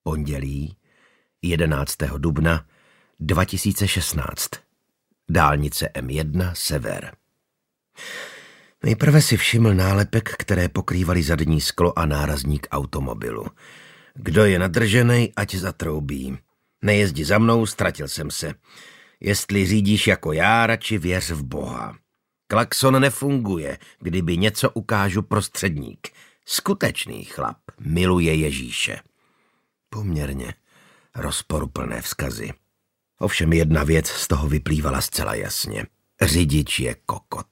Pondělí 11. dubna 2016. Dálnice M1 Sever. Nejprve si všiml nálepek, které pokrývaly zadní sklo a nárazník automobilu. Kdo je nadrženej, ať zatroubí. Nejezdi za mnou, ztratil jsem se. Jestli řídíš jako já, radši věř v Boha. Klakson nefunguje, kdyby něco ukážu prostředník. Skutečný chlap miluje Ježíše. Poměrně rozporuplné vzkazy. Ovšem jedna věc z toho vyplývala zcela jasně. Řidič je kokot.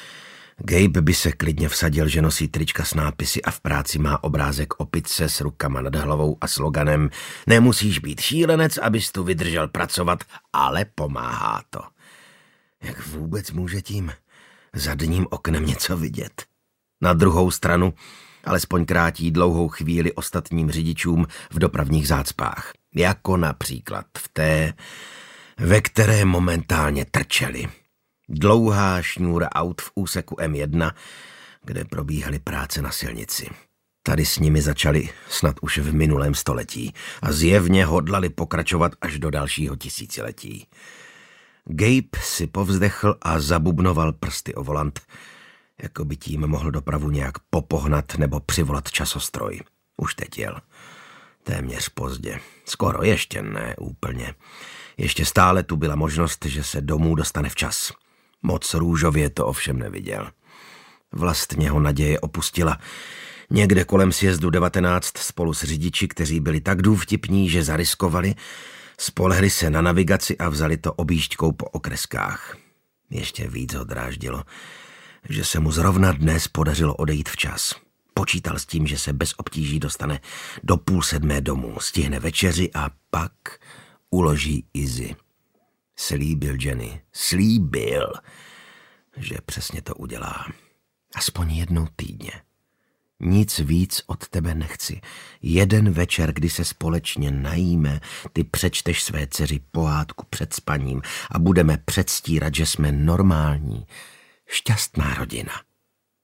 Gabe by se klidně vsadil, že nosí trička s nápisy a v práci má obrázek opice s rukama nad hlavou a sloganem "Nemusíš být šílenec, abys tu vydržel pracovat, ale pomáhá to." Jak vůbec může tím zadním oknem něco vidět? Na druhou stranu alespoň krátí dlouhou chvíli ostatním řidičům v dopravních zácpách. Jako například v té, ve které momentálně trčeli. Dlouhá šňůra aut v úseku M1, kde probíhaly práce na silnici. Tady s nimi začali snad už v minulém století a zjevně hodlali pokračovat až do dalšího tisíciletí. Gabe si povzdechl a zabubnoval prsty o volant, jako by tím mohl dopravu nějak popohnat nebo přivolat časostroj. Už teď jel. Téměř pozdě. Skoro ještě ne úplně. Ještě stále tu byla možnost, že se domů dostane včas. Moc růžově to ovšem neviděl. Vlastně ho naděje opustila. Někde kolem sjezdu 19 spolu s řidiči, kteří byli tak důvtipní, že zariskovali, spolehli se na navigaci a vzali to objížďkou po okreskách. Ještě víc ho dráždilo, že se mu zrovna dnes podařilo odejít včas. Počítal s tím, že se bez obtíží dostane do 6:30 domů, stihne večeři a pak uloží Izzy. Slíbil Jenny, slíbil, že přesně to udělá. Aspoň jednou týdně. Nic víc od tebe nechci. Jeden večer, kdy se společně najíme, ty přečteš své dceři pohádku před spaním a budeme předstírat, že jsme normální, šťastná rodina.